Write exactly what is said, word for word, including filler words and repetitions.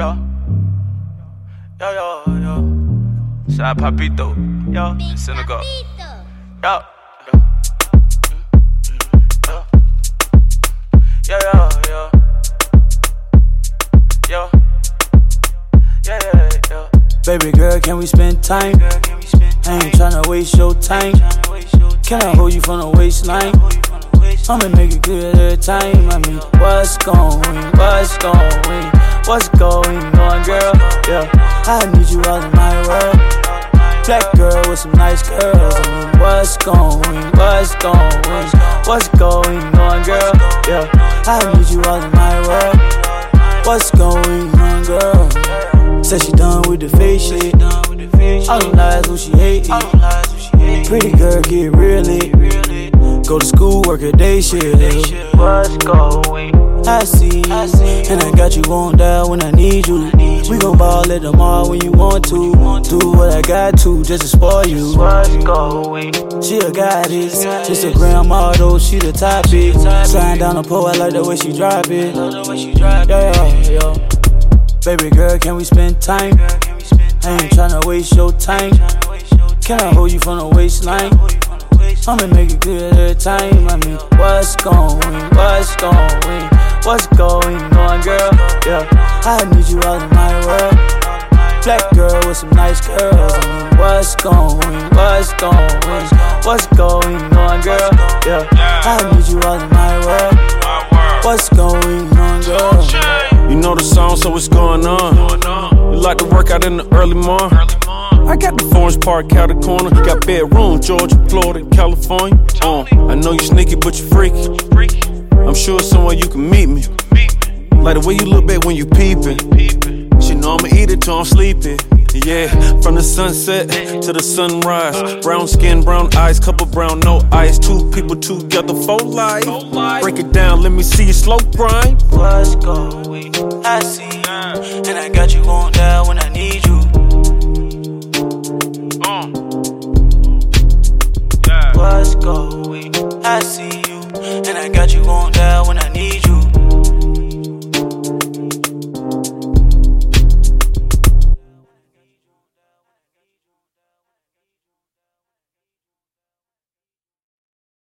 Yo, yo, yo, yo. Side Papito, yo, in Senegal. Yo, yo, yo, yo, yo, yo, yo, yeah, yeah, yeah. Baby girl, can we spend time? I ain't tryna waste your time. Can I hold you from the waistline? I'ma make it good every time. I mean, what's going, what's going, what's going on, girl? Yeah, I need you all in my world. Black girl with some nice curls. I mean, what's going, what's going, what's going on, girl? Yeah, I need you all in my world. What's going on, girl? Said she done with the face shit. All them lies, who she hate it. Pretty girl, get real it. Go to school, work a day shift. What's going? I see, and I got you on down when I need you. We gon' ball at the mall when you want to. Do what I got to just to spoil you. What's going? She a goddess, Instagram model, she the topic. Sliding down the pole, I like the way she drop it. Yeah, yeah, yeah. Baby girl, can we spend time? I ain't tryna waste your time. Can I hold you from the waistline? I'ma make it good every time. I mean, what's going, what's going, what's going on, girl? Yeah, I need you all in my world. Black girl with some nice curls. I mean, what's going, what's going, what's going on, girl? Yeah, I need you all in my world. What's going on, girl? You know the song, so what's going on? You like to work out in the early morning? I got the Forest Park out the corner. Got bedroom, Georgia, Florida, California. Uh, I know you sneaky, but you freaky. I'm sure somewhere you can meet me. Like the way you look back when you peeping. She know I'ma eat it till I'm sleeping. Yeah, from the sunset to the sunrise. Brown skin, brown eyes, couple brown, no ice. Two people together for life. Break it down, let me see you slow grind. What's going? I see, and I got you on down when I need you.